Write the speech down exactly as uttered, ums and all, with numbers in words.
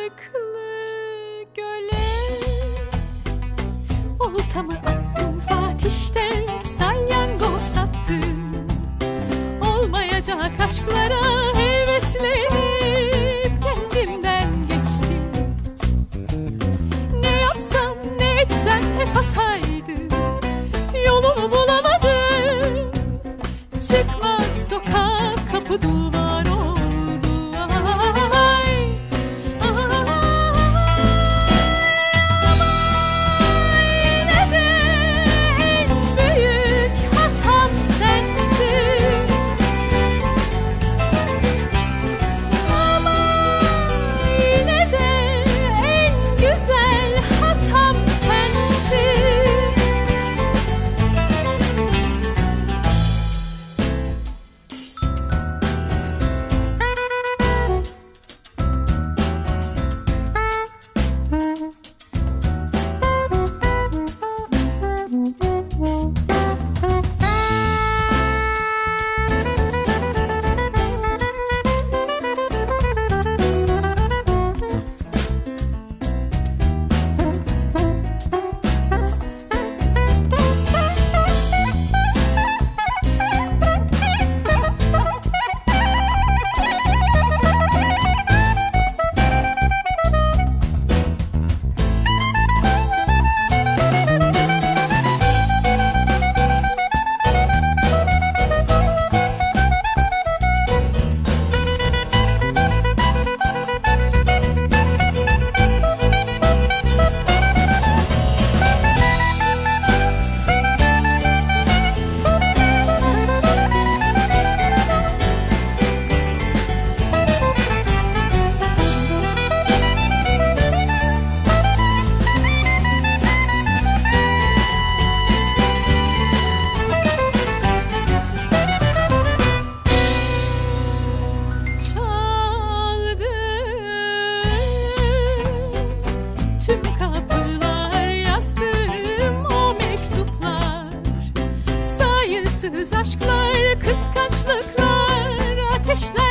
göle. Oltamı attım Fatih'te, salyangoz sattım. Olmayacak aşklara heveslenip kendimden geçtim. Ne yapsam ne etsem hep hataydı, yolumu bulamadım. Çıkmaz sokak kapı duvar oldu. Ay, yine de en büyük hatam sensin. Ama yine de en güzel hatam sensin. Tüm kapılar yazdım o mektuplar. Sayısız aşklar, kıskançlıklar, ateşler